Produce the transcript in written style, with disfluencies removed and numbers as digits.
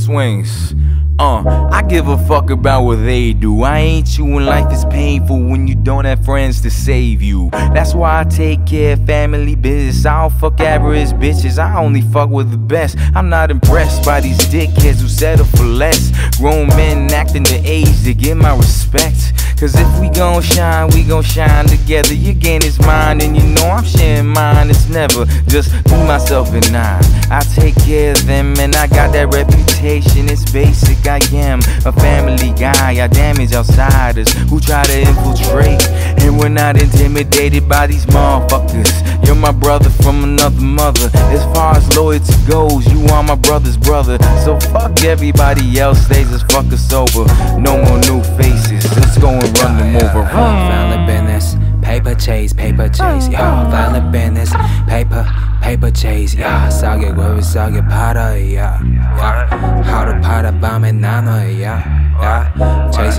swings. I give a fuck about what they do. I ain't you when life is painful, when you don't have friends to save you. That's why I take care of family business. I don't fuck average bitches, I only fuck with the best. I'm not impressed by these dickheads who settle for less. Grown men acting the age to get my respect. Cause if we gon' shine, we gon' shine together. Your gain is mine and you know I'm sharing mine. It's never just me, myself and I take care of them and I got that reputation. It's basic, I am a family guy. I damage outsiders who try to infiltrate, and we're not intimidated by these motherfuckers. You're my brother from another mother. As far as loyalty goes, you are my brother's brother. So fuck everybody else, they just fuck us over. No more new faces, let's go and run them over. Family business, paper chase, yeah. Family business, paper chase, yeah. 싸게 굴비 싸게 팔아, yeah. 하루 팔아 밤에 나눠, yeah.